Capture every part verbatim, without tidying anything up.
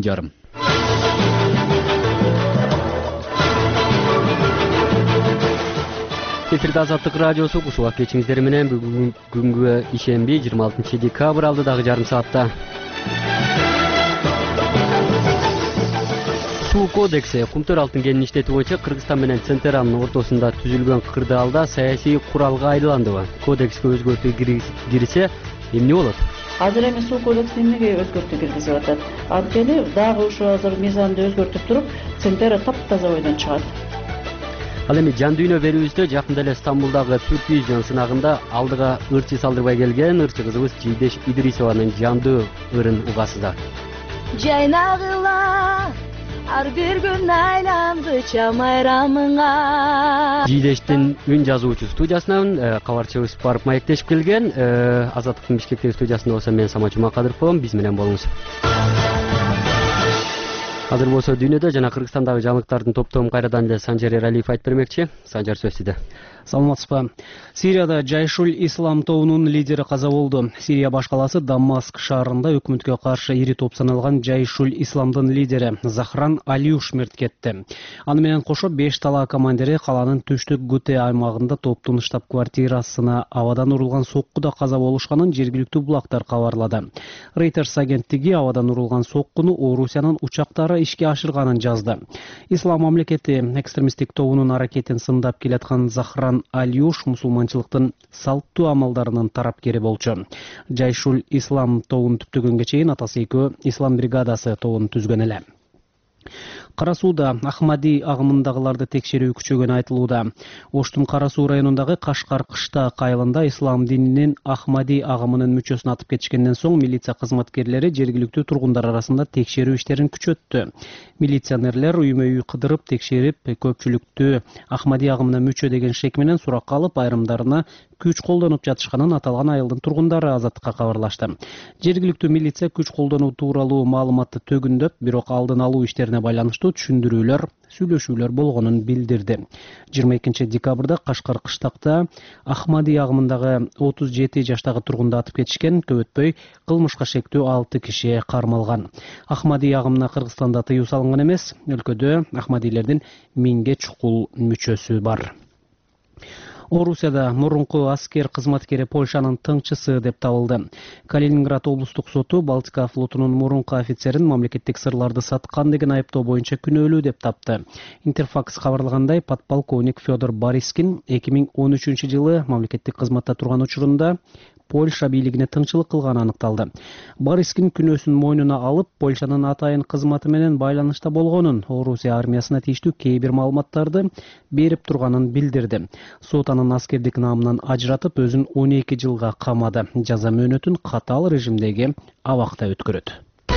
жарым. Эфирде Азаттык радиосу, кушуга кечиңиздер менен бүгүнгү ишемби жыйырма алтынчы декабрь алдыдагы жарым саатта. Суу кодекси кумтөр алтын кенин иштетүү боюнча Кыргызстан менен Централдын ортосунда түзүлгөн кырдаалда саясий куралга айландыбы? Кодекске өзгөртүү кирсе эмне болот? Азыр эми суу кодексине эмнеге өзгөртүү киргизип атат? Анткени дагы ушу азыр мыйзамды өзгөртүп туруп, Центра таптаза ойдон чыгат. Ал эми жан дүйнө берүүбүздө жакында эле Стамбулдагы Турквижн сынагында алдыга ырчы салдырбай келген ырчы кызыбыз Жийдеш Идрисованын жандуу ырын угасыздар. Жайнагыла ар бир күн айланды чамайрамыңа. Жийдештин үн жазуучу студиясынан кабарчыбыз барып маектешип келген. Азаттыктын Бишкектеги студиясында болсо мен Самат Жумакадыров, биз менен болуңуз. Азыр болсо дүйнөдө жана Кыргызстандагы жаңылыктардын топтомун кайрадан эле Санжар Эралиев айтып бермекчи. Санжар, сөз сизде. Саламатсызбы. Сирияда Жайшул Ислам тобунун лидери каза болду. Сирия баш каласы Дамаск шаарында өкмөткө каршы ири топ саналган Жайшул Исламдын лидери Захран Алиуш мерт кетти. Аны менен кошо беш талаа командири каланын түштүк Гуте аймагында топтун штаб-квартирасына абадан урулган соккуда каза болушканын жергиликтүү булактар кабарлады. Reuters агенттиги абадан урулган соккуну Орусиянын учактары ишке ашырганын жазды. Ислам мамлекети экстремисттик тобунун аракетин сындап келаткан Захран Алиуш мусулманчылыктын салттуу амалдарынын тарапкери болчу. Жайшул Ислам тобун түптөгөнгө чейин атасы экөө Ислам бригадасы тобун түзгөн эле. Кара сууда Ахмади агымындагыларды текшерүү күчөгөнү айтылууда. Оштун Кара суу районундагы Кашкар Кыштак айылында ислам дининин Ахмади агымынын мүчөсүн атып кетишкенден соң милиция кызматкерлери жергиликтүү тургундар арасында текшерүү иштерин күчөттү. Милиционерлер үймө үй кыдырып текшерип, көпчүлүктү Ахмади агымына мүчө деген шек менен суракка алып, айрымдарына күч колдонуп жатышканын аталган айылдын тургундары Азаттыкка кабарлашты. Жергиликтүү милиция күч колдонуу тууралуу маалыматты төгүндөп, бирок алдын алуу иштерине байланыштуу түшүндүрүүлөр, сүйлөшүүлөр болгонун билдирди. жыйырма экинчи декабрда Кашкар Кыштакта Ахмади агымындагы отуз жети жаштагы тургунду атып кетишкен, көп өтпөй кылмышка шектүү алты киши кармалган. Ахмади агымына Кыргызстанда тыюу салынган эмес, өлкөдө Ахмадилердин миңге чукул мүчөсү бар. Орусияда мурунку аскер кызматкери Польшанын тыңчысы деп табылды. Калининград облустук соту Балтика флотунун мурунку офицерин мамлекеттик сырларды саткан деген айыптоо боюнча күнөөлүү деп тапты. Интерфакс кабарлагандай, подполковник Федор Борискин эки миң он үчүнчү жылы мамлекеттик кызматта турган учурунда Польша бийлигине тыңчылык кылганы аныкталды. Борискин күнөөсүн мойнуна алып, Польшанын атайын кызматы менен байланышта болгонун, Орусия армиясына тийиштүү кээ бир маалыматтарды берип турганын билдирди. Сот анын аскердик наамынан ажыратып, өзүн он эки жылга камады. Жаза мөөнөтүн катаал режимдеги абакта өткөрөт.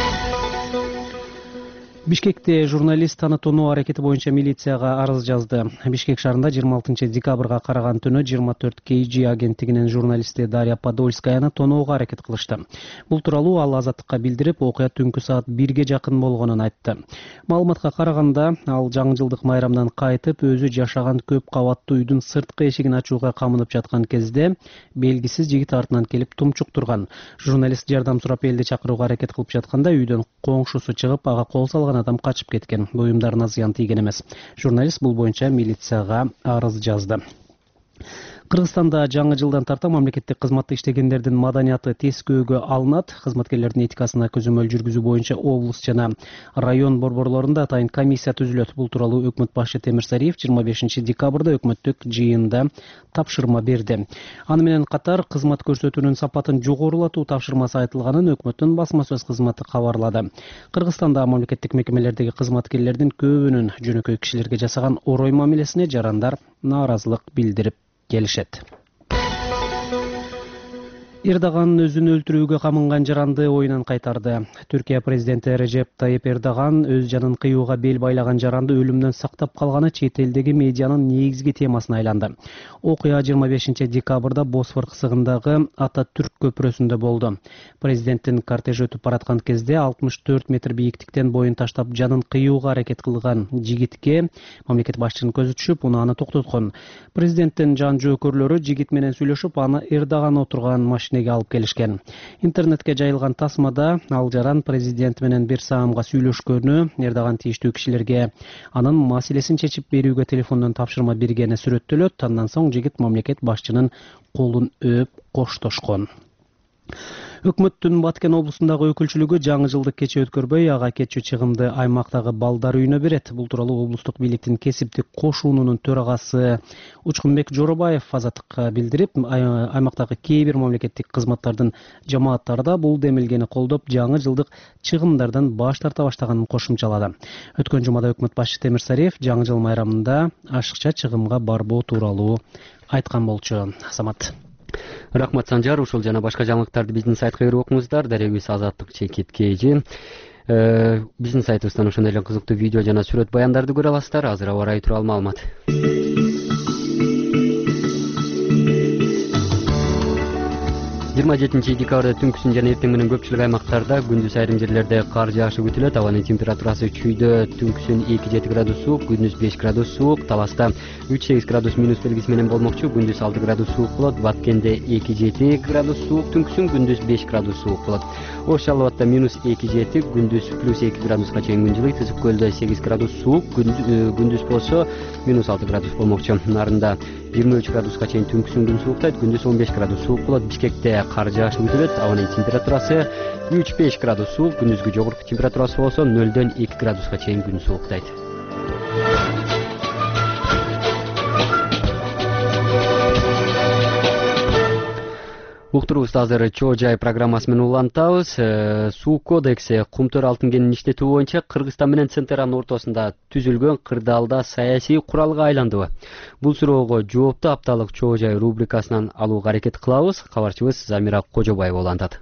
Бишкекте журналист танытууну аракети боюнча милицияга арыз жазды. Бишкек шаарында жыйырма алтынчы декабрга караган түнү жыйырма төрт кей джи агенттигинин журналисти Дарья Подольскаяны тоноого аракет кылышты. Бул тууралуу ал Азаттыкка билдирип, окуя түнкү саат бирге жакын болгонун айтты. Маалыматка караганда, ал жаңы жылдык майрамдан кайтып, өзү жашаган көп кабаттуу үйдүн сырткы эшигин ачууга камынып жаткан кезде белгисиз жигит артынан келип тумчуктурган. Журналист жардам сурап элди чакырууга аракет кылып жатканда үйдөн коңшусу чыгып, ага кол салган адам качып кеткен. Буюмдарына зыян тийген эмес. Журналист бул боюнча милицияга арыз жазды. Кыргызстанда жаңы жылдан тарта мамлекеттик кызматта иштегендердин маданияты тескөөгө алынат. Кызматкерлердин этикасына көзөмөл жүргүзүү боюнча облус жана район борборлорунда атайын комиссия түзүлөт. Бул тууралуу өкмөт башчы Темирсариев жыйырма бешинчи декабрда өкмөттүк жыйында тапшырма берди. Аны менен катар кызмат көрсөтүүнүн сапатын жогорулатуу тапшырмасы айтылганын өкмөттүн басма сөз кызматы кабарлады. Кыргызстанда мамлекеттик мекемелердеги кызматкерлердин көбүнүн жөнөкөй кишилерге жасаган орой мамилесине жарандар нааразылык билдирип келишет. Эрдоган өзүн өлтүрүүгө камынган жаранды оюнан кайтарды. Түркия президенти Режеп Тайип Эрдоган өз жанын кыюуга бел байлаган жаранды өлүмдөн сактап калганы чет элдеги медианын негизги темасына айланды. Окуя жыйырма бешинчи декабрда Босфор кысыгындагы Ататүрк көпүрөсүндө болду. Президенттин кортежи өтүп бараткан кезде алтымыш төрт метр бийиктиктен боюн таштап жанын кыюуга аракет кылган жигитке мамлекет башчынын көзү түшүп, унааны токтоткон. Президенттин жан жөөкөрлөрү жигит менен сүйлөшүп, аны Эрдоган отурган машина кесинеге алып келишкен. Интернетке жайылган тасмада ал жаран президент менен бир саамга сүйлөшкөнү, Эрдоган тийиштүү кишилерге анын маселесин чечип берүүгө телефондон тапшырма бергени сүрөттөлөт. Андан соң жигит мамлекет башчынын колун өөп коштошкон. Өкмөттүн Баткен облусундагы өкүлчүлүгү жаңы жылды кече өткөрбөй, ага кетчү чыгымды аймактагы балдар үйүнө берет. Бул тууралуу облустук бийликтин кесиптик кошуунунун төрагасы Учкунбек Жоробаев Азаттыкка билдирип, аймактагы кээ бир мамлекеттик кызматтардын жамааттары да бул демилгени колдоп, жаңы жылдык чыгымдардан баш тарта баштаганын кошумчалады. Өткөн жумада өкмөт башчы Темир Сариев жаңы жыл майрамында ашыкча чыгымга барбоо тууралуу айткан болчу. Самат. Рахмат Санжар, ушул жана башка жаңылыктарды биздин сайтка кирип окуңуздар. Дарегибиз Азаттык чекит кежи. Биздин сайтыбыздан ошондой эле кызыктуу видео жана сүрөт баяндарды көрө аласыздар. Азыр аба ырайы тууралуу маалымат. жыйырма жетинчи декабрда түнкүсүн жана эртең менен көпчүлүк аймактарда, күндүз айрым жерлерде кар жаашы күтүлөт. Абанын температурасы чүйдө түнкүсүн эки жети градус суук, күндүз беш градус суук, Таласта үч сегиз градус минус белгиси менен болмокчу, күндүз алты градус суук болот. Баткенде эки жети градус суук, түнкүсүн күндүз беш градус суук болот. Ош Жалалбатта минус эки жети, күндүз плюс эки градуска чейин күн жылыйт. Ысык көлдө сегиз градус суук, күндүз болсо минус алты градус болмокчу. Нарында жыйырма үч градуска чейин түнкүсүн күн сууктайт, күндүз он беш градус суук болот. Бишкекте кар жаашы күтүлөт. Абанын температурасы үч беш градус суук, күндүзгү жогорку температурасы болсо нөлдөн эки градуска чейин күн сууктайт. Уктурубузду азыр чоо жай программасы менен улантабыз. Суу кодекси кумтөр алтын кенин иштетүү боюнча Кыргызстан менен Централдын ортосунда түзүлгөн кырдаалда саясий куралга айландыбы? Бул суроого жоопту апталык чоо жай рубрикасынан алууга аракет кылабыз. Кабарчыбыз Замира Кожобаева улантат.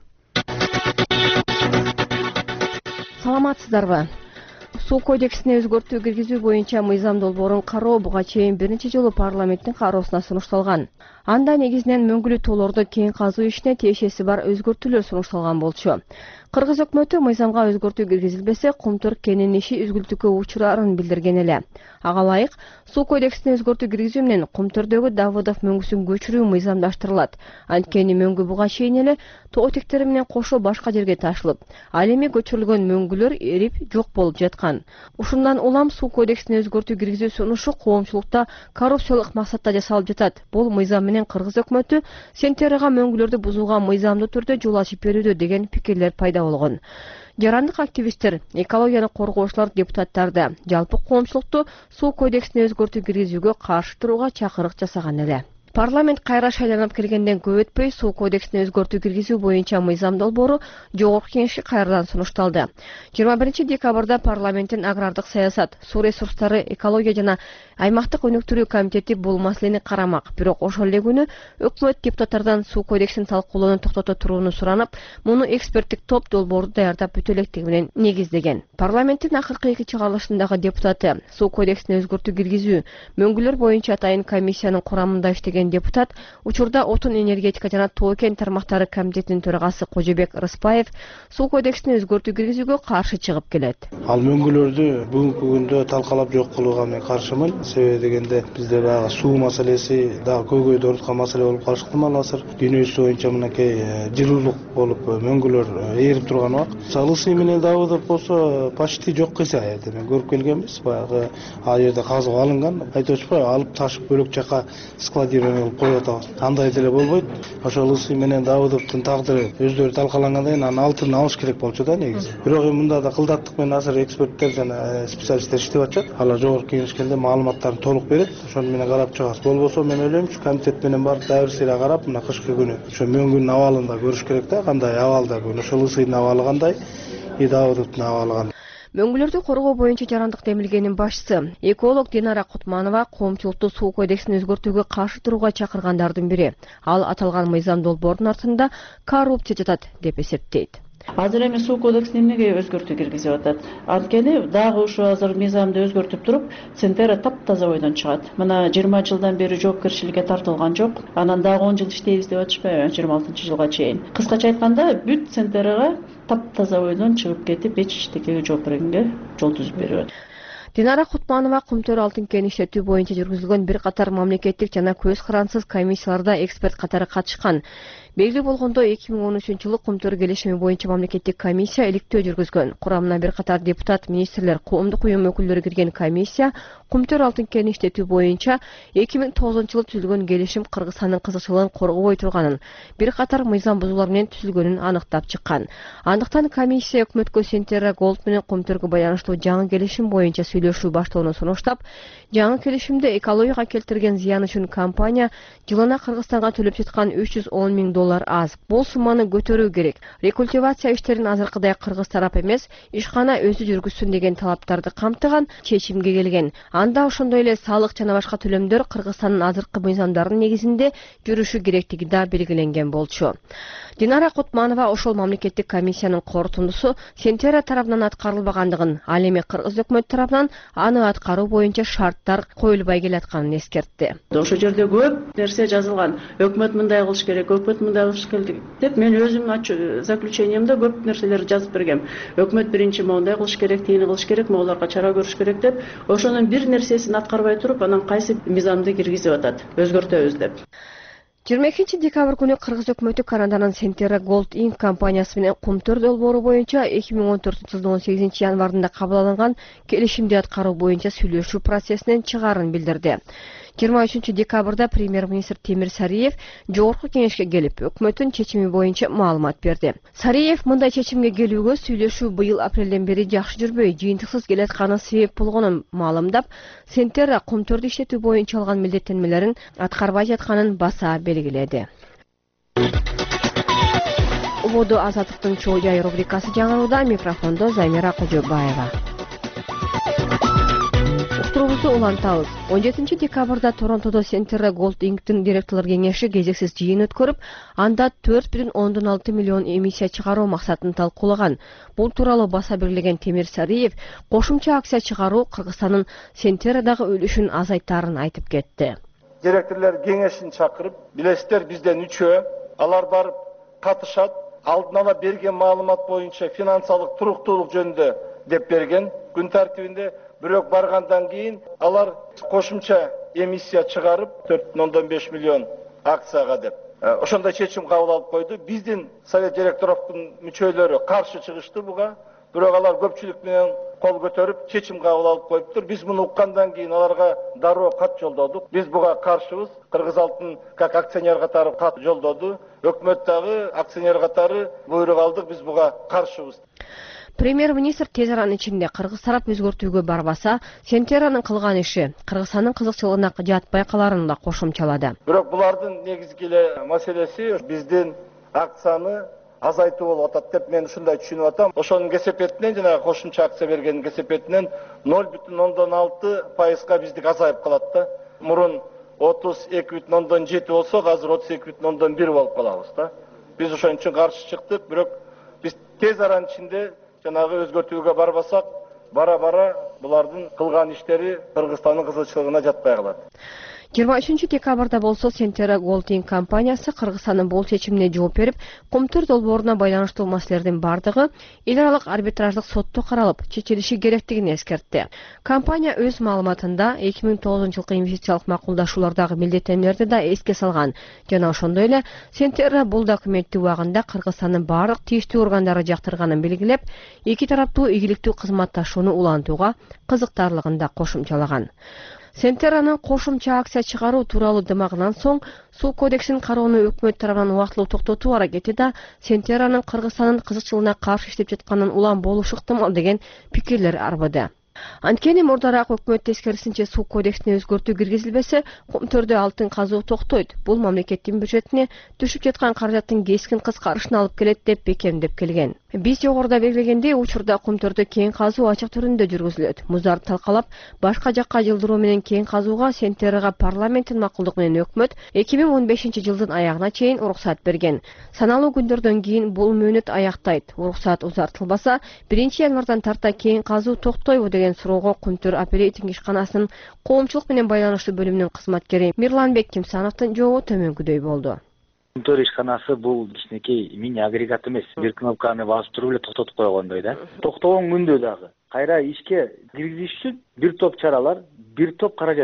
Саламатсыздарбы? Суу кодексине өзгөртүү киргизүү боюнча мыйзам долбоорун кароо буга чейин бир нече жолу парламенттин кароосуна сунушталган. Анда негизинен мөңгүлүү тоолорду кең казуу ишине тиешеси бар өзгөртүүлөр сунушталган болчу. Кыргыз өкмөтү мыйзамга өзгөртүү киргизилбесе, кумтөр кенинин иши үзгүлтүккө учурарын билдирген эле. Ага ылайык, суу кодексине өзгөртүү киргизүү менен кумтөрдөгү Давыдов мөңгүсүн көчүрүү мыйзамдаштырылат. Анткени мөңгү буга чейин эле тоо тектери менен кошо башка жерге ташылып, ал эми көчүрүлгөн мөңгүлөр эрип жок болуп жаткан. Ушундан улам суу кодексине өзгөртүү киргизүү сунушу коомчулукта коррупциялык максатта жасалып жатат. Бул мыйзам менен Кыргыз өкмөтү сентерага мөңгүлөрдү бузууга мыйзамдуу түрдө жол ачып берүүдө деген пикирлер пайда болгон. Жарандык активисттер, экологияны коргоочулар депутаттарды, жалпы коомчулукту суу кодексине өзгөртүү киргизүүгө каршы турууга чакырык жасаган эле. Парламент кайра шайланып киргенден көп өтпөй суу кодексине өзгөртүү киргизүү боюнча мыйзам долбоору жогорку кеңешке кайрадан сунушталды. жыйырма биринчи декабрда парламенттин агрардык саясат, суу ресурстары, экология жана аймактык өнүктүрүү комитети бул маселени карамак. Бирок ошол эле күнү өкмөт депутаттардан суу кодексин талкуулоону токтото турууну суранып, муну эксперттик топ долбоорду даярдап бүтө электиги менен негиздеген. Парламенттин акыркы эки чыгарылышындагы депутаты суу кодексине өзгөртүү киргизүү, мөңгүлөр боюнча атайын комиссиянын курамында иштеген депутат, учурда отун энергетика жана тоо кен тармактары комитетинин төрагасы Кожобек Рыспаев суу кодексине өзгөртүү киргизүүгө каршы чыгып келет. Ал мөңгүлөрдү бүгүнкү күндө талкалап жок кылууга мен каршымын. Себеби дегенде бизде баягы суу маселеси дагы көйгөйдө орнуткан маселе болуп калышы ыктымал азыр. Дүйнө жүзү боюнча мынакей жылуулук болуп мөңгүлөр ээрип турган убакыт. Салысы менен Давыдов болсо почти жок кыйса жерде мен көрүп келгенбиз. Баягы ал жерде казып алынган. Айтып атпайбы, алып ташып бөлөк жака складирование кылып коюп атабыз. Андай деле болбойт. Ошол Лысы менен Давыдовдун тагдыры өздөрү талкалангандан кийин анын алтын алыш керек болчу да негизи. Бирок эми мында да кылдаттык менен азыр эксперттер жана специалисттер иштеп атышат. Алар жогорку кеңешкенде маалыматтарын толук берет. Ошону менен карап чыгабыз. Болбосо мен ойлоймчу, комитет менен барып дайыр сыйра карап, мына кышкы күнү ошо мөңгүнүн абалын да көрүш керек да, кандай абалда бүгүн. Ошол Лысынын абалы кандай, и Давыдовдун абалы кандай. Мөңгүлөрдү коргоо боюнча жарандык демилгенин башчысы, эколог Динара Кутманова коомчулукту суу кодексин өзгөртүүгө каршы турууга чакыргандардын бири. Ал аталган мыйзам долбоордун артында коррупция жатат деп эсептейт. Азыр эми суу кодексине эмнеге өзгөртүү киргизип атат? Анткени дагы ушу азыр мыйзамды өзгөртүп туруп, Центера таптаза бойдон чыгат. Мына жыйырма жылдан бери жоопкерчиликке тартылган жок. Анан дагы он жыл иштейбиз деп атышпайбы, жыйырма алтынчы жылга чейин. Кыскача айтканда, бүт Центерага таптаза бойдон чыгып кетип, эч эчтекеге жооп бергенге жол түзүп берип. Динара Кутманова кумтөр алтын кен иштетүү боюнча жүргүзүлгөн бир катар мамлекеттик жана көз карансыз комиссияларда эксперт катары катышкан. Белгилүү болгондой эки миң он үчүнчү жылы Кумтөр келишими боюнча мамлекеттик комиссия иликтөө жүргүзгөн. Курамына бир катар депутат, министрлер, коомдук уюм өкүлдөрү кирген комиссия Кумтөр алтын кенин иштетүү боюнча эки миң тогузунчу жылы түзүлгөн келишим Кыргызстандын кызыкчылыгын коргобой турганын, бир катар мыйзам бузуулар менен түзүлгөнүн аныктап чыккан. Андыктан комиссия өкмөткө Сентерра Голд менен Кумтөргө байланыштуу жаңы келишим боюнча сүйлөшүү баштоону сунуштап, жаңы келишимде экологияга келтирген зыян үчүн компания жылына Кыргызстанга төлөп жаткан үч жүз он миң доллар аз. Бул сумманы көтөрүү керек. Рекультивация иштерин азыркыдай кыргыз тарап эмес, ишкана өзү жүргүзсүн деген талаптарды камтыган чечимге келген. Анда ошондой эле салык жана башка төлөмдөр Кыргызстандын азыркы мыйзамдарынын негизинде жүрүшү керектиги да белгиленген болчу. Динара Кутманова ошол мамлекеттик комиссиянын корутундусу Сентерра тарабынан аткарылбагандыгын, ал эми кыргыз өкмөт тарабынан аны аткаруу боюнча шарттар коюлбай келатканын эскертти. Ошол жерде көп нерсе жазылган. Өкмөт мындай кылыш керек, өкмөт мындай кылыш керек деп мен өзүмдүн заключениемде көп нерселерди жазып бергем. Өкмөт биринчи моундай кылыш керек, тигини кылыш керек, моуларга чара көрүш керек деп, ошонун бир нерсесин аткарбай туруп, анан кайсы мыйзамды киргизип атат, өзгөртөбүз деп. жыйырма экинчи декабрь күнү кыргыз өкмөтү Канаданын Сентерра Голд Инк компаниясы менен Кумтөр долбоору боюнча эки миң он төртүнчү жылдын он сегизинчи январында кабыл алынган келишимди аткаруу боюнча сүйлөшүү процессинен чыгаарын билдирди. жыйырма үчүнчү декабрда премьер-министр Темир Сариев жогорку кеңешке келип, өкмөттүн чечими боюнча маалымат берди. Сариев мындай чечимге келүүгө сүйлөшүү быйыл апрелден бери жакшы жүрбөй, жыйынтыксыз келатканы себеп болгонун маалымдап, Сентерра Кумтөрдү иштетүү боюнча алган милдеттенмелерин аткарбай жатканын баса белгиледи. Убоду Азаттыктын чоо жай рубрикасы жаңырууда, микрофондо Замира Кожобаева. Уктуруубузду улантабыз. он жетинчи декабрда Торонтодо Сентерра Голд Инктин директорлор кеңеши кезексиз жыйын өткөрүп, анда төрт бүтүн ондон алты миллион эмиссия чыгаруу максатын талкуулаган. Бул тууралуу баса белгилеген Темир Сариев кошумча акция чыгаруу Кыргызстандын Сентеррадагы үлүшүн азайтаарын айтып кетти. Директорлор кеңешин чакырып, билесиздер бизден үчөө, алар барып катышат, алдын ала берген маалымат боюнча финансылык туруктуулук жөнүндө деп берген. Күн тартибинде бирок баргандан кийин алар кошумча эмиссия чыгарып төрт бүтүн ондон беш миллион акцияга деп ошондой чечим кабыл алып койду. Биздин совет директоровдун мүчөлөрү каршы чыгышты буга, бирок алар көпчүлүк менен кол көтөрүп чечим кабыл алып коюптур. Биз муну уккандан кийин аларга дароо кат жолдодук. Биз буга каршыбыз. Кыргыз алтын как акционер катары кат жолдоду. Өкмөт дагы акционер катары буйрук алдык. Биз буга каршыбыз. Премьер-министр тез аранын ичинде кыргыз тарап өзгөртүүгө барбаса, Сентерранын кылган иши Кыргызстандын кызыкчылыгына жатпай каларын да кошумчалады. Бирок булардын негизги эле маселеси биздин акцияны азайтуу болуп атат деп мен ушундай түшүнүп атам. Ошонун кесепетинен жана кошумча акция бергенин кесепетинен ноль бүтүн ондон алты пайызга биздик азайып калат да. Мурун отуз эки бүтүн ондон жети болсо, азыр отуз эки бүтүн ондон бир болуп калабыз да. Биз ошон үчүн каршы чыктык, бирок биз тез аранын ичинде жанагы өзгөртүүгө барбасак, бара-бара булардын кылган иштери Кыргызстандын кызыкчылыгына жатпай калат. жыйырма үчүнчү декабрда болсо Сентерра Голд Инк компаниясы Кыргызстандын бул чечимине жооп берип, Кумтөр долбооруна байланыштуу маселелердин бардыгы эл аралык арбитраждык сотто каралып, чечилиши керектигин эскертти. Компания өз маалыматында эки миң тогузунчу жылкы инвестициялык макулдашуулардагы милдеттенмелерди да эске салган жана ошондой эле Сентерра бул документтик убагында Кыргызстандын баардык тийиштүү органдары жактырганын белгилеп, эки тараптуу ийгиликтүү кызматташууну улантууга кызыктарлыгын да кошумчалаган. Сентерранын кошумча акция чыгаруу тууралуу дымагынан соң суу кодексин кароону өкмөт тарабынан убактылуу токтотуу аракети да Сентерранын Кыргызстандын кызыкчылыгына каршы иштеп жатканын улам болушу ыктымал деген пикирлер арбыды. Анткени мурдараак өкмөт тескерисинче суу кодексине өзгөртүү киргизилбесе, Кумтөрдө алтын казуу токтойт. Бул мамлекеттин бюджетине түшүп жаткан каражаттын кескин кыскарышына алып келет деп бекемдеп келген. Биз жогоруда белгилегендей, учурда Кумтөрдө кең казуу ачык түрүндө жүргүзүлөт. Муздарды талкалап, башка жакка жылдыруу менен кең казууга Сентеррага парламенттин макулдугу менен өкмөт эки миң он бешинчи жылдын аягына чейин уруксат берген. Саналуу күндөрдөн кийин бул мөөнөт аяктайт. Уруксат узартылбаса, биринчи январдан тарта кең казуу токтойбу деген суроого Кумтөр апеллейтинг ишканасынын коомчулук менен байланыштуу бөлүмүнүн кызматкери Мирланбек Кимсановдун жообу төмөнкүдөй болду. Кумтөр ишканасы бул кичинекей мини агрегат эмес. Бир кнопканы басып туруп эле токтотуп койгондой да. Токтогон күндө дагы кайра ишке киргизиш үчүн бир топ чаралар, бир топ каражат кетет.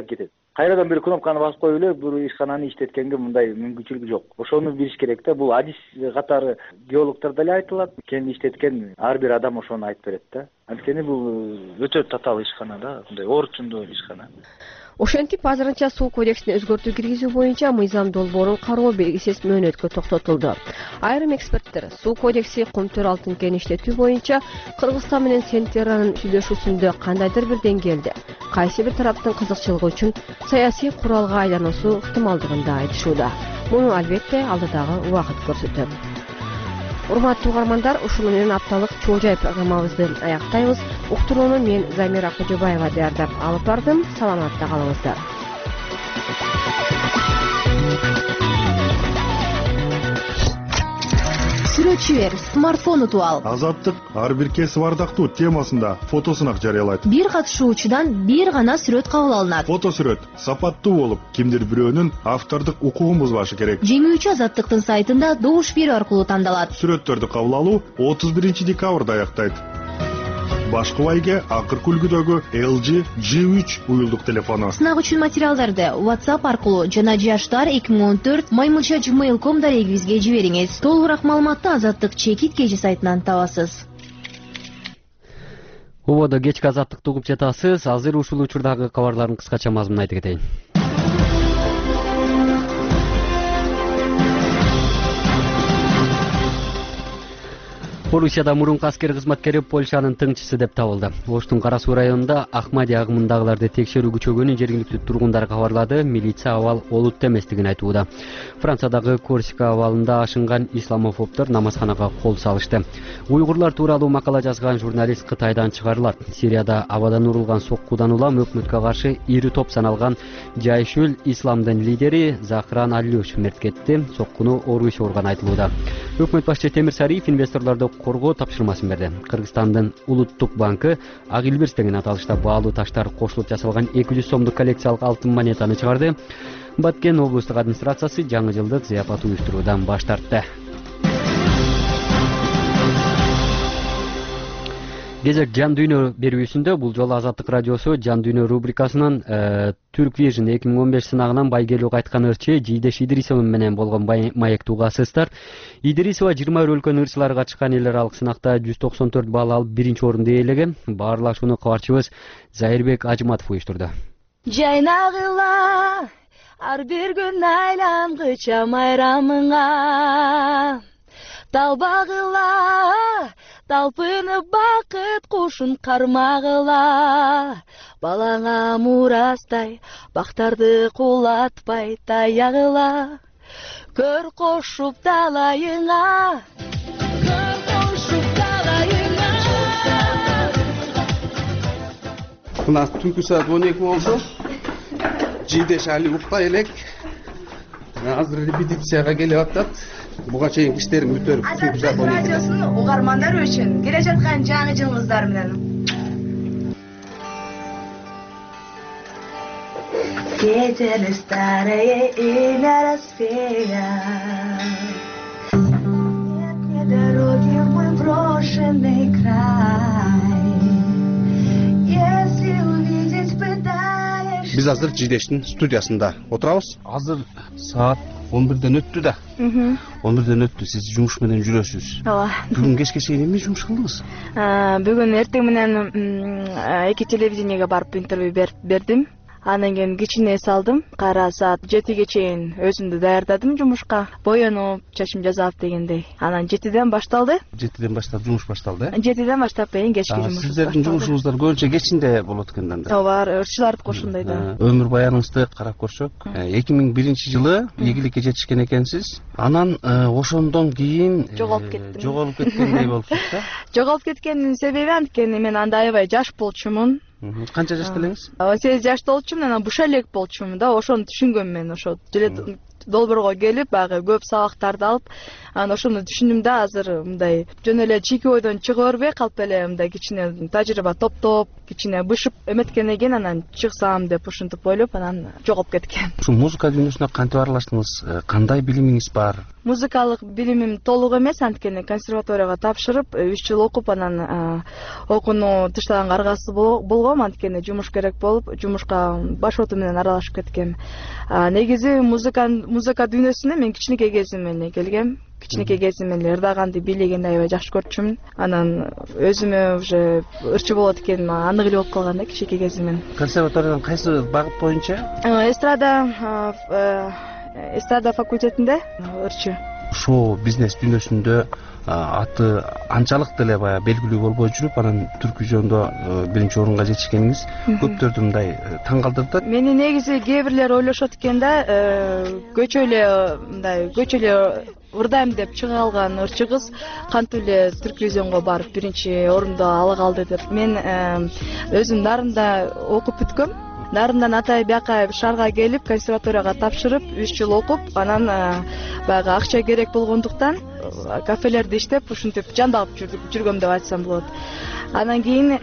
кайрадан бир кнопканы басып коюп эле бул ишкананы иштеткенге мындай мүмкүнчүлүк жок. Ошону билиш керек да. Бул адис катары геологтордо эле айтылат. Кен иштеткен ар бир адам ошону айтып берет да. Анткени бул өтө татаал ишкана да, мындай орчундуу ишкана. Ошентип азырынча суу кодексине өзгөртүү киргизүү боюнча мыйзам долбоорун кароо белгисиз мөөнөткө токтотулду. Айрым эксперттер суу кодекси кумтөр алтын кен иштетүү боюнча Кыргызстан менен Сентерранын сүйлөшүүсүндө кандайдыр бир деңгээлде кайсы бир тараптын кызыкчылыгы үчүн саясий куралга айлануусу ыктымалдыгын да айтышууда. Муну албетте алдыдагы убакыт көрсөтөт. Урматтуу угармандар, ушуну менен апталык Чоо Жай программабызды аяктайбыз. Уктурууну мен Замира Кожобаева даярдап алып бардым. Саламатта калыңыздар. Сүрөтчү бер, смартфон утуп ал. Азаттык ар бир кесип ардактуу темасында фотосунак жарыялайт. Бир катышуучудан бир гана сүрөт кабыл алынат. Фотосүрөт сапаттуу болуп, кимдир бирөөнүн автордук укугун бузбашы керек. Жеңүүчү Азаттыктын сайтында добуш берүү аркылуу тандалат. Сүрөттөрдү кабыл алуу отуз биринчи декабрда аяктайт. Башкы байге акыркы үлгүдөгү эл джи джи үч уюлдук телефону. Сынак үчүн материалдарды WhatsApp аркылуу жана жаштар эки миң он төрт маймылча gmail точка ком дарегибизге жибериңиз. Толугураак маалыматты Азаттык чекит кежи сайтынан табасыз. Убода кечки Азаттыкты угуп жатасыз. Азыр ушул учурдагы кабарлардын кыскача мазмунун айтып кетейин. Орусияда мурунку аскер кызматкери Польшанын тыңчысы деп табылды. Оштун Кара суу районунда Ахмадия агымындагыларды текшерүү күчөгөнүн жергиликтүү тургундар кабарлады. Милиция абал олуттуу эместигин айтууда. Франциядагы Корсика абалында ашынган исламофобдор намазханага кол салышты. Уйгурлар тууралуу макала жазган журналист Кытайдан чыгарылат. Сирияда абадан урулган соккудан улам өкмөткө каршы ири топ саналган Жайшул Исламдын лидери Захран Алиуш мерт кетти. Соккуну Орусия урган айтылууда. Өкмөт башчы Темир Сариев инвесторлорду коргоо тапшырмасын берди. Кыргызстандын Улуттук банкы Ак Илбирс деген аталышта баалуу таштар кошулуп жасалган эки жүз сомдук коллекциялык алтын монетаны чыгарды. Баткен облустук администрациясы жаңы жылдык зыяпат уюштуруудан баш тартты. Кезек Жан Дүйнө берүүсүндө бул жолу Азаттык радиосу Жан Дүйнө рубрикасынын Türk Vision эки миң он беш сынагынан байгелүү кайткан ырчы Жийдеш Идрисова менен болгон маекти угасыздар. Идрисова жыйырма бир өлкөнүн ырчыларга чыккан эл аралык сынакта жүз токсон төрт балл алып биринчи орунду ээлеген. Баарлашууну кабарчыбыз Зайырбек Ажыматов уюштурду. Жайнагыла ар бир күн айлангыча майрамыңа талбагыла талпынып бакыт кушун кармагыла балаңа мурастай бактарды кулатпай таягыла көр кошуп далайыңа көр кошуп далайыңа. Мына түнкү саат он эки болду. Жийдеш али уктай элек. Азыр репетицияга келип атат. Буга чейин иштерим бүтөрүп түнкү саат он эки. Радиосунун угармандары үчүн келе жаткан жаңы жылыңыздар менен. Geceler starые и на рассвет. Нет мне дороги в мой брошенный край. Если увидеть пытаешься. Биз азыр Жийдештин студиясында отурабыз. Азыр саат он бирден өттү да. он бирден өттү. Сиз жумуш менен жүрөсүз. Ооба. Бүгүн кечке чейин эмне жумуш кылдыңыз? Бүгүн эртең менен эки телевидениеге барып интервью бердим. Анан кийин кичине салдым. Кайра саат жетиге чейин өзүмдү даярдадым жумушка. Боенуп, чачым жасап дегендей. Анан жетиден башталды. жетиден баштап жумуш башталды. жетиден баштап эң кечки жумуш. Сиздердин жумушуңуздар көбүнчө кечинде болот экен да. Ооба, ырчыларды кошундой да. Өмүр баяныңызды карап көрсөк, эки миң биринчи жылы ийгиликке жетишкен экенсиз. Анан ошондон кийин жоголуп кеттим. Жоголуп кеткендей болупсуз да. Жоголуп кеткендин себеби анткени мен анда аябай жаш болчумун. Канча жашта элеңиз? сегиз жашта болчумун, анан буша элек болчумун да, ошону түшүнгөм мен, ошо долбоорго келип баягы көп сабактарды алып анан ошону түшүндүм да азыр мындай жөн эле чийки ойдон чыга бербей калп эле мындай кичине тажрыйба топтоп кичине бышып эметкенден кийин анан чыксам деп ушинтип ойлоп анан жогоп кеткен. Ушу музыка дүйнөсүнө кантип аралаштыңыз? Кандай билимиңиз бар? Музыкалык билимим толук эмес, анткени консерваторияга тапшырып үч жыл окуп анан окууну тыштаганга аргасыз болгом, анткени жумуш керек болуп жумушка башоту менен аралашып кеткем. Негизи музыка музыка дүйнөсүнө мен кичинекей кезимден эле келгем. Кичинекей кезимден эле ырдаганды бийлегенди аябай жакшы көрчүмүн. Анан өзүмө уже ырчы болот экеним анык эле болуп калган да кичинекей кезимден. Консерваториядан кайсы багыт боюнча? Эстрада эстрада факультетинде ырчы. Шоу бизнес дүйнөсүндө аты анчалык деле баягы белгилүү болбой жүрүп, анан Түркүзөндө биринчи орунга жетишкениңиз көптөрдү мындай таң калтырды. Мени негизи кээ бирлер ойлошот экен да, көчө эле мындай көчө эле ырдайм деп чыга алган ырчы кыз кантип эле Түркүзөнгө барып биринчи орунду ала калды деп. Мен өзүм Нарында окуп бүткөм. Нарындан атай бияка шаарга келип консерваторияга тапшырып үч жыл окуп, анан баягы акча керек болгондуктан кафелерде иштеп ушинтип жандагып жүргөм деп айтсам болот. Анан кийин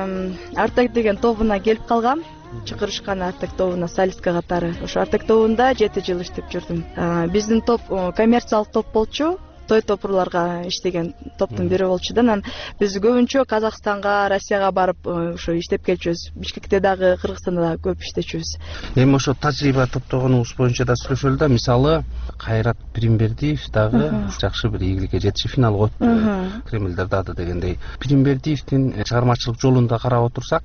Артек деген тобуна келип калгам. Чакырышкан Артек тобуна солистка катары. Ошо Артек тобунда жети жыл иштеп жүрдүм. Биздин топ коммерциялык топ болчу. Той топурларга иштеген топтун бири болчу да. Анан биз көбүнчө Казакстанга, Россияга барып ошо иштеп келчүбүз. Бишкекте дагы, Кыргызстанда дагы көп иштечүбүз. Эми ошо тажрыйба топтогонуңуз боюнча да сүйлөшөлү да. Мисалы, Кайрат Пиримбердиев дагы жакшы бир ийгиликке жетишип финалга өттү. Кремлдер дады дегендей. Пиримбердиевдин чыгармачылык жолун да карап отурсак,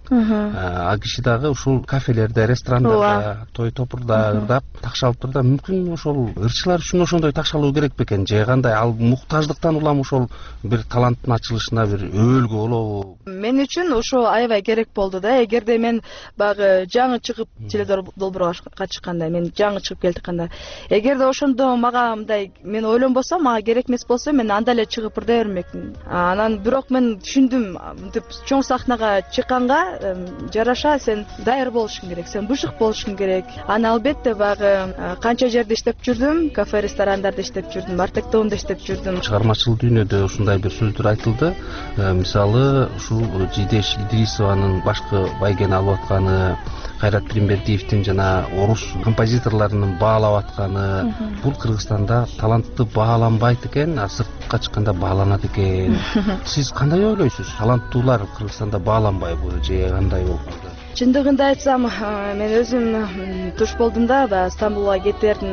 а киши дагы ушул кафелерде, ресторандарда, той топурда ырдап такшалып турда, мүмкүн ошол ырчылар үчүн ошондой такшалуу керек бекен же кандай? Ал муктаждыктан улам ошол бир таланттын ачылышына бир өбөлгө болобу? Мен үчүн ошо аябай керек болду да. Эгерде мен багы жаңы чыгып теледолбоорго чыкканда, мен жаңы чыгып келатканда, эгерде ошондо мага мындай мен ойлонбосом, мага керек эмес болсо, мен анда эле чыгып ырдай бермекмин. Анан бирок мен түшүндүм, мынтип чоң сахнага чыкканга жараша сен даяр болушуң керек, сен бышык болушуң керек. Аны албетте багы канча жерде иштеп жүрдүм, кафе, ресторандарда иштеп жүрдүм, Артек тобунда иштеп жүрдүм. Чыгармачыл дүйнөдө ушундай бир сөздөр айтылды. Мисалы, ушул Жидеш Идрисованын башкы байгени алып атканы, Кайрат Пиримбердиевдин жана орус композиторлорунун баалап атканы, бул Кыргызстанда талантты бааланбайт экен, а сыртка чыкканда бааланат экен. Сиз кандай ойлойсуз? Таланттуулар Кыргызстанда бааланбайбы же кандай болду? Чындыгында айтсам, мен өзүм туш болдум да, баягы Стамбулга кетердин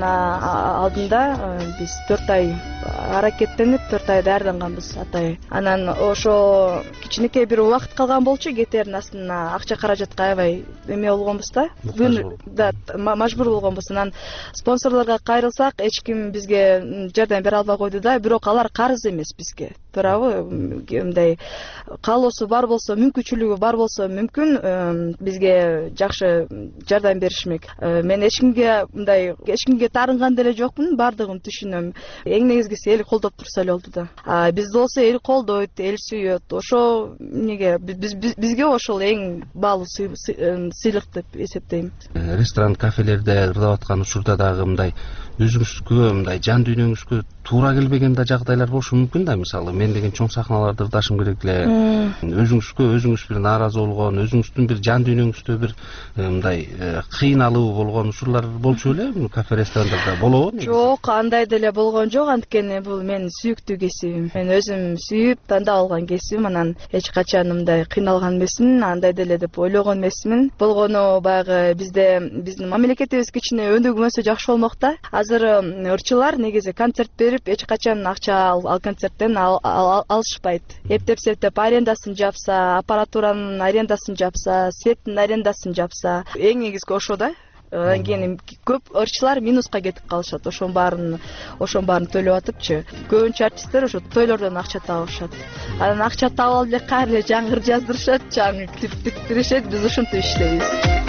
алдында биз төрт ай аракеттенип, төрт ай даярданганбыз атай. Анан ошо кичинекей бир убакыт калган болчу, кетердин астына акча каражатка аябай эме болгонбуз да. Күн да мажбур болгонбуз. Анан спонсорлорго кайрылсак, эч ким бизге жардам бере албай койду да, бирок алар карыз эмес бизге. Туурабы? Мындай каалоосу бар болсо, мүмкүнчүлүгү бар болсо, мүмкүн бизге жакшы жардам беришмек. Мен эч кимге мындай эч кимге таарынган деле жокмун, бардыгын түшүнөм. Эң негизгиси эл колдоп турса эле болду да. Бизди болсо эл колдойт, эл сүйөт. Ошо эмнеге бизге ошол эң баалуу сыйлык деп эсептейм. Ресторан, кафелерде ырдап аткан учурда дагы мындай өзүңүзгө, мындай жан дүйнөңүзгө туура келбеген да жагдайлар болушу мүмкүн да. Мисалы, мен деген чоң сахналарда ырдашым керек эле. Өзүңүзгө өзүңүз бир нааразы болгон, өзүңүздүн бир жан дүйнөңүздө бир мындай кыйналуу болгон учурлар болчу беле? Кафе, ресторандарда болобу? Жок, андай деле болгон жок, анткени бул менин сүйүктүү кесибим. Мен өзүм сүйүп тандап алган кесибим, анан эч качан мындай кыйналган эмесмин, андай деле деп ойлогон эмесмин. Болгону баягы бизде биздин мамлекетибиз кичине өнүгмөсө жакшы болмок да. Азыр ырчылар негизи концерт берип эч качан акча ал концерттен алышпайт. Эптеп септеп арендасын жапса, аппаратуранын арендасын жапса, светтин арендасын жапса, эң негизги ошо да. Анан кийин көп ырчылар минуска кетип калышат. Ошонун баарын, ошонун баарын төлөп атыпчы. Көбүнчө артисттер ошо тойлордон акча табышат. Анан акча таап алып эле кайра эле жаңы ыр жаздырышат, жаңы клип тиктиришет, биз ушинтип иштейбиз.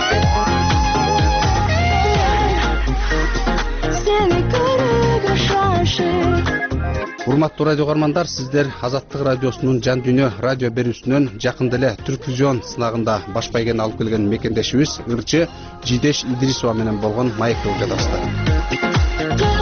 Урматтуу радио каармандар, сиздер Азаттык радиосунун Жан дүйнө радио берүүсүнөн жакында эле Түркүзөн сынагында баш байгени алып келген мекендешибиз ырчы Жидеш Идрисова менен болгон маекти угуп жатасыздар.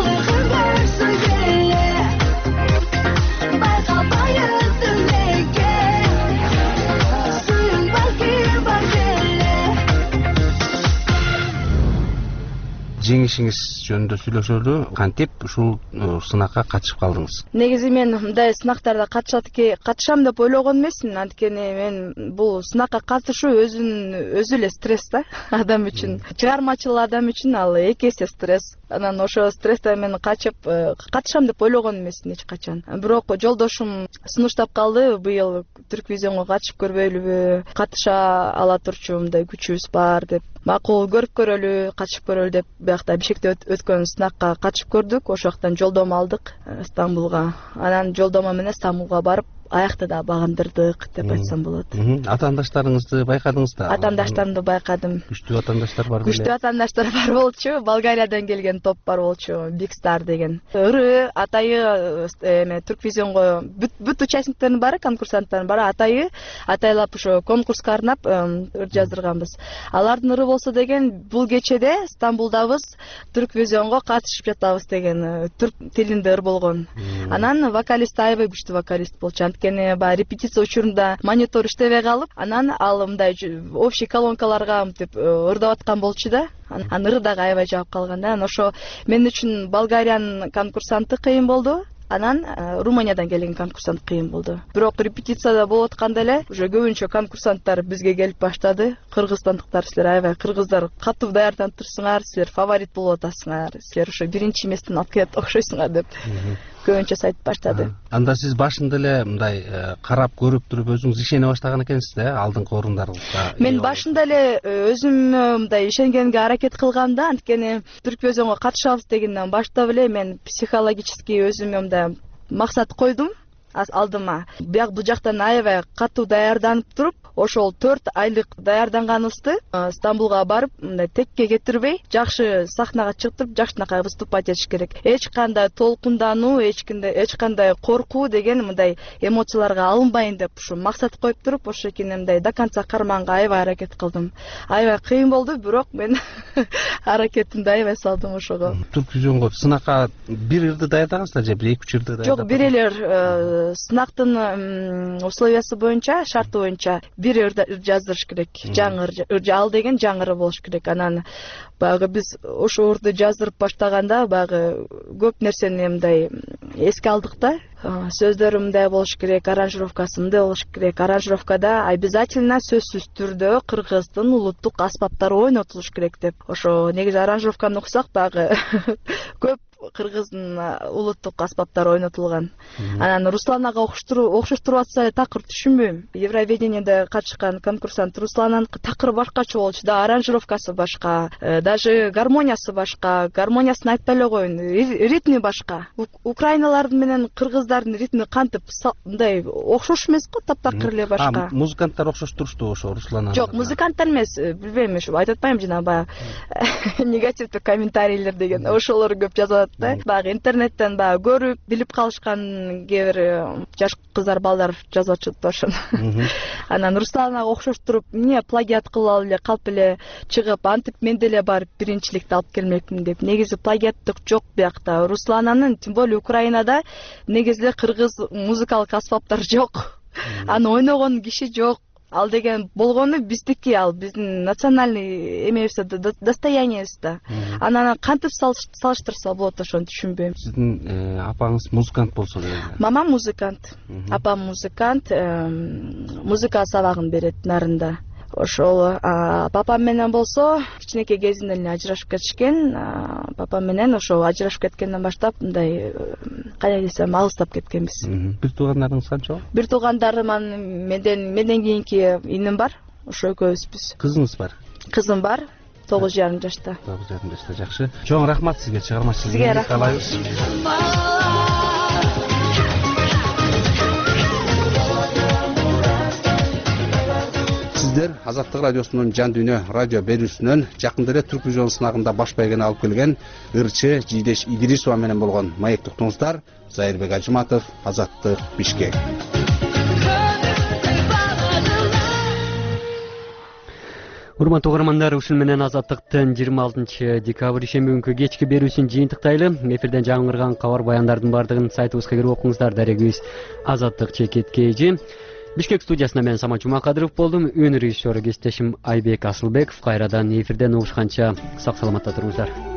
жеңишиңиз жөнүндө сүйлөшөлү. Кантип ушул сынакка катышып калдыңыз? Негизи мен мындай сынактарда катышам деп ойлогон эмесмин. Анткени мен бул сынакка катышуу өзүнүн өзү эле стресс да адам үчүн. Чыгармачыл адам үчүн ал эки эсе стресс. Анан ошо стресстен мен качып катышам деп ойлогон эмесмин эч качан. Бирок жолдошум сунуштап калды, быйыл Түрквизионго катышып көрбөйлүбү, катыша ала турчу мындай күчүбүз бар деп. Макул, көрүп көрөлү, катышып көрөлү деп биякта Бишкекте өткөн сынакка катышып көрдүк. Ошол жактан жолдомо алдык Стамбулга. Анан жолдомо менен Стамбулга барып аякты да багындырдык деп айтсам болот. Атаандаштарыңызды байкадыңыз да? Атаандаштарымды байкадым. Күчтүү атаандаштар бар беле? Күчтүү атаандаштар бар болчу. Болгариядан келген топ бар болчу, Big Star деген. Ыры, атайы эме Түрквизионго бүт участниктердин баары, конкурсанттардын баары атайы, атайлап ошо конкурска арнап ыр жаздырганбыз. Алардын ыры болсо деген бул кечеде Стамбулдабыз, Түрквизионго катышып жатабыз деген түрк тилинде ыр болгон. Анан вокалист аябай күчтүү вокалист болчу. Анткени баягы репетиция учурунда монитор иштебей калып, анан ал мындай общий колонкаларга мынтип ырдап аткан болчу да. Анан ыры дагы аябай жагып калган да. Анан ошо мен үчүн Болгариянын конкурсанты кыйын болду. Анан Румыниядан келген конкурсант кыйын болду. Бирок репетицияда болуп атканда эле уже көбүнчө конкурсанттар бизге келип баштады. Кыргызстандыктар, силер аябай кыргыздар катуу даярданып турсуңар, силер фаворит болуп атасыңар, силер ошо биринчи местен алып келет окшойсуңар деп көбүнчө айтып баштады. Анда сиз башында эле мындай карап көрүп туруп өзүңүз ишене баштаган экенсиз да, алдыңкы орундарга? Мен башында эле өзүм мындай ишенгенге аракет кылгам да, анткени Түрквизионго катышабыз дегенден баштап эле мен психологически өзүмө мындай максат койдум алдыма. Бияк бул жактан аябай катуу даярданып туруп, ошол төрт айлык даярданганыбызды Стамбулга барып, мындай текке кетирбей, жакшы сахнага чыгып, жакшынакай выступать этиш керек. Эч кандай толкундануу, эч кандай эч кандай коркуу деген мындай эмоцияларга алынбайын деп ушу максат коюп туруп, ошо экен мындай до конца карманга аябай аракет кылдым. Аябай кыйын болду, бирок мен аракетимди аябай салдым ошого. Түрквизионго сынакка бир ырды даярдагансыздар же бир эки үч ырды даярдап? Жок, бир эле сынактын условиясы боюнча, шарты боюнча бир ыр жаздырыш керек. Жаңы ыр, ал деген жаңы ыры болуш керек. Анан баягы биз ошо ырды жаздырып баштаганда баягы көп нерсени мындай эске алдык да. Сөздөрү мындай болуш керек, аранжировкасы мындай болуш керек. Аранжировкада обязательно сөзсүз түрдө кыргыздын улуттук аспаптары ойнотулуш керек деп. Ошо негизи аранжировканы уксак баягы көп кыргыздын улуттук аспаптары ойнотулган. Анан Руслан ага окшоштуруп атса такыр түшүнбөйм. Евровидениеде катышкан конкурсант Русланын такыр башкача болчу да, аранжировкасы башка, даже гармониясы башка. Гармониясын айтпай эле коеюн, ритми башка. Украиналардын менен кыргыздардын ритми кантип мындай окшош эмес го, таптакыр эле башка. Музыканттар окшош турушту ошо Руслан? Жок, музыканттар эмес, билбейм, ошо айтып атпайм жана баягы негативдүү комментарийлер деген ошолор көп жазат. Баягы интернеттен баягы көрүп, билип калышкан кээ бир жаш кыздар, балдар жазып атышат ошону. Анан Русланга окшоштуруп, эмне плагиат кылып эле калп эле чыгып, антип мен деле барып биринчиликти алып келмекмин деп. Негизи плагиаттык жок биякта. Руслананын, тем более Украинада негизи кыргыз музыкалык аспаптар жок. Аны ойногон киши жок. Ал деген болгону биздики, ал биздин национальный эмебиз, достояниебиз да. Анан кантип салыштырса болот, ошону түшүнбөйм. Сиздин апаңыз музыкант болсо керек. Мамам музыкант. Апам музыкант, музыка сабагын берет нарында. Ошол папам менен болсо кичинекей кезинен эле ажырашып кетишкен. Папам менен ошо ажырашып кеткенден баштап мындай кандай десем алыстап кеткенбиз. Бир туугандарыңыз канча? Бир туугандарым менден менден кийинки иним бар. Ошо экөөбүзбүз. Кызыңыз бар? Кызым бар. тогуз жарым жашта. тогуз жарым жашта, жакшы. Чоң рахмат сизге, чыгармачылык эмгек каалайбыз. Сиздер Азаттык радиосунун Жан Дүйнө радио берүүсүнөн жакында эле Түрквизион сынагында баш байгени алып келген ырчы Жидеш Идрисова менен болгон маекти уктуңуздар. Зайырбек Ажыматов, Азаттык, Бишкек. Урматтуу угармандар, ушун менен Азаттыктын жыйырма алтынчы декабрь ишемби күнкү кечки берүүсүн жыйынтыктайлы. Эфирден жаңырган кабар баяндардын бардыгын сайтыбызга кирип окуңуздар. Дарегибиз Азаттык чекит кежи. Бишкек студиясында мен Самат Жумакадыров болдум. Өнөр режиссеру кесиптешим Айбек Асылбеков. Кайрадан эфирден угушканча сак саламатта туруңуздар.